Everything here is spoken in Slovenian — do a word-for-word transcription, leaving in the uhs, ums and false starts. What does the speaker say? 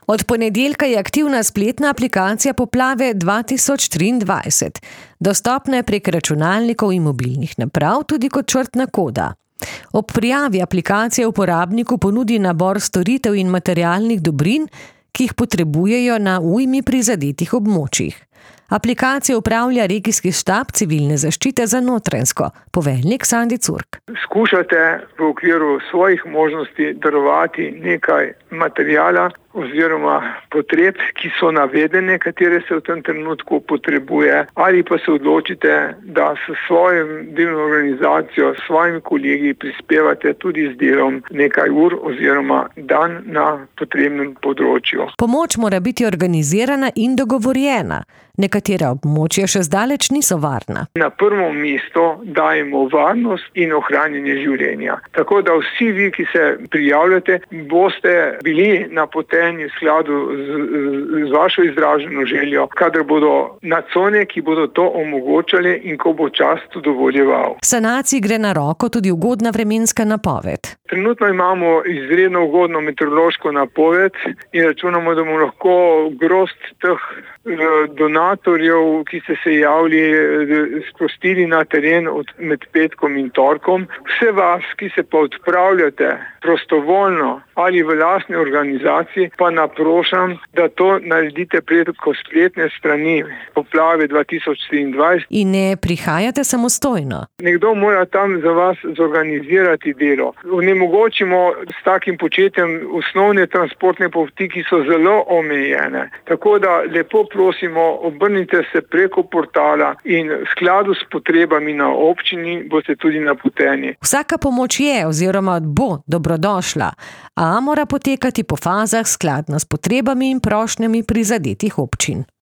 Od ponedeljka je aktivna spletna aplikacija Poplave dva tisoč triindvajset. Dostopna je prek računalnikov in mobilnih naprav, tudi kot črtna koda. Ob prijavi aplikacija uporabniku ponudi nabor storitev in materialnih dobrin, ki jih potrebujejo na ujmi prizadetih območjih. Aplikacijo upravlja regijski štab civilne zaščite za Notranjsko, poveljnik Sandi Curk. Skušate v okviru svojih možnosti darovati nekaj materijala oziroma potreb, ki so navedene, katere se v tem trenutku potrebuje, ali pa se odločite, da s svojim delno organizacijo, s svojimi kolegi prispevate tudi z delom nekaj ur oziroma dan na potrebnem področju. Pomoč mora biti organizirana in dogovorjena. Nekatera območja še zdaleč niso varna. Na prvo mesto dajemo varnost in ohranjanje življenja. Tako da vsi vi, ki se prijavljate, boste bili napoteni v skladu z, z, z vašo izraženo željo, kadar bodo na cone, ki bodo to omogočali in ko bo čas to dovoljeval. Sanaciji gre na roko tudi ugodna vremenska napoved. Trenutno imamo izredno ugodno meteorološko napoved in računamo, da bomo lahko grozd teh donatorjev, ki ste se javili, sprostili na teren od med petkom in torkom. Vse vas, ki se pa odpravljate prostovoljno ali v lastni organizaciji, pa naprošam, da to naredite preko spletne strani Poplave dva tisoč triindvajset. In ne prihajate samostojno. Nekdo mora tam za vas zorganizirati delo. Onemogočimo s takim početjem osnovne transportne poti, ki so zelo omejene. Tako da lepo prosimo, obrnite se preko portala in v skladu s potrebami na občini boste tudi napoteni. Vsaka pomoč je oziroma bo dobrodošla, a mora potekati po fazah skladno s potrebami in prošnjami prizadetih občin.